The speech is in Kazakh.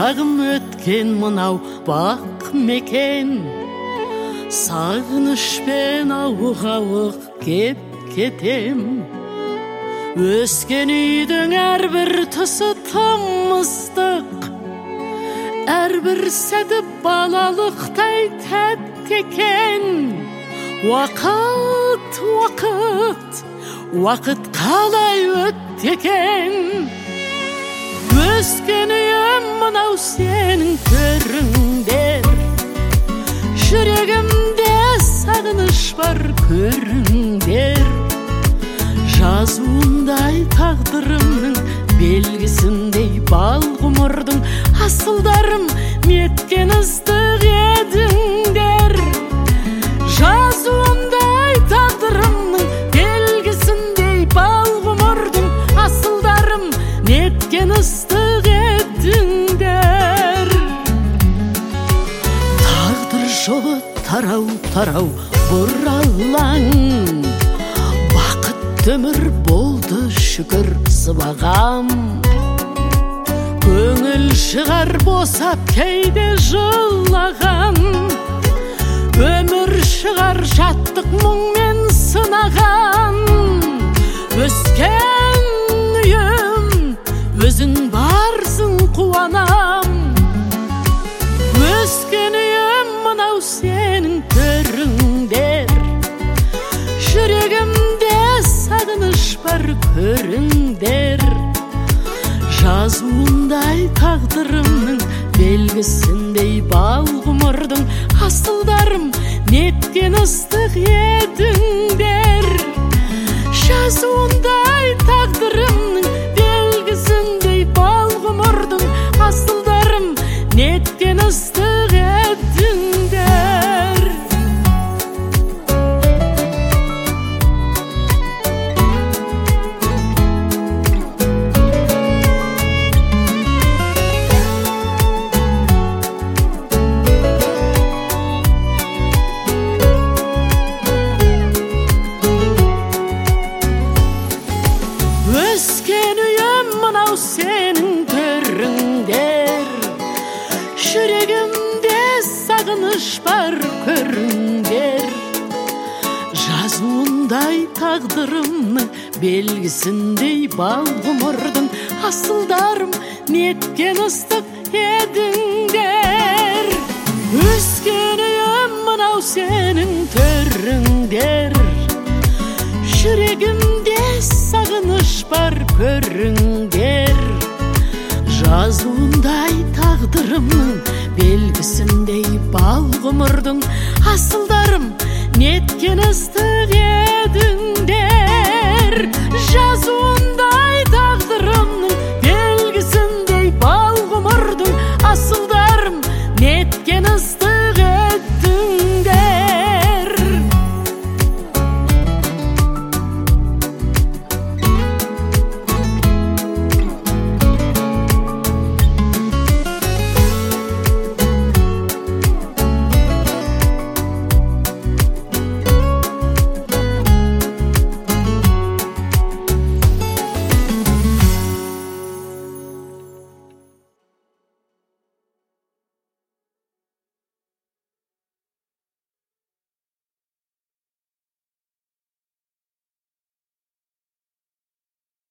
шағым өткен мынау бақ мекен, сағынышпен ауық-ауық кеп кетем. Өскен үйдің әрбір тұсы тым ыстық, әрбір сәті балалықтай тәтті екен. Уақыт, уақыт, уақыт қалай өтті екен. Өскен үйім мынау сенің төріңдер, жүрегімде сағыныш бар көріңдер. Жазуындай тағдырымның белгісіндей бал ғұмырдың асылдарым неткен ыстық едіңдер. Жазуындай тағдырымның белгісіндей бал ғұмырдың асылдарым неткен ыстық едіңдер. Тағдыр жолы тарау-тарау бұралаң, бақыт өмір болды шүкір сыбағам. Көңіл шығар босап кейде жылаған, өмір шығар жаттық мұңмен сынаған. Өскен үйім, өзің барсың қуанам. Өскен үйім мынау сенің төріңдер, жүрегімде сағыныш бар көріңдер. Жазуындай тағдырымның белгісіндей бал ғұмырдың асылдарым неткен ыстық едіңдер. Жазуындай тағдырымның белгісіндей бал ғұмырдың асылдарым неткен ыстық едіңдер. Өскен үйім мынау сенің төріңдер, жүрегімде сағыныш бар көріңдер. Жазуындай тағдырымның белгісіндей бал ғұмырдың асылдарым неткен ыстық едіңдер. Өскен үйім мынау сенің төріңдер, жүрегімде сағыныш бар көріңдер. Жазуындай тағдырымның белгісіндей бал ғұмырдың асылдарым неткен ыстық едің.